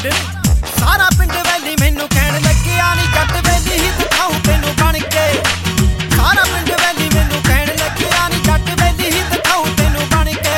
पिंड सारा पिंड वैली मैनू कहण लग्या नी जट वैली ही दिखाऊं तेनू बन के। सारा पिंड वैली मैनू कहण लग्या नी जट वैली ही दिखाऊं तेनू बन के।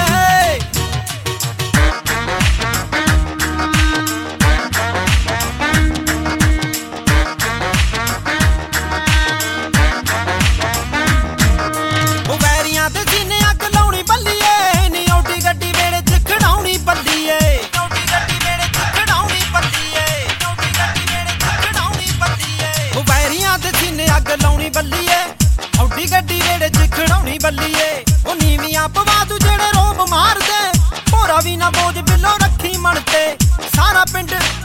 वैरियां ते सीने अग लाउणी बल्लीए नी औडी गड्डी वेड़े च खड़ाउणी बल्लीए। औडी गड्डी वेड़े च खड़ाउणी बल्लीए। औडी गड्डी वेड़े च खड़ाउणी बल्लीए। वैरियां ते सीने अग लाउणी बल्लीए औडी गड्डी वेड़े च खड़ाउणी बल्लीए। ओ नीवियां पवा तू जेड़े रोब मार दे भोरा भी ना बोझ बिलो रखी मन ते। सारा पिंड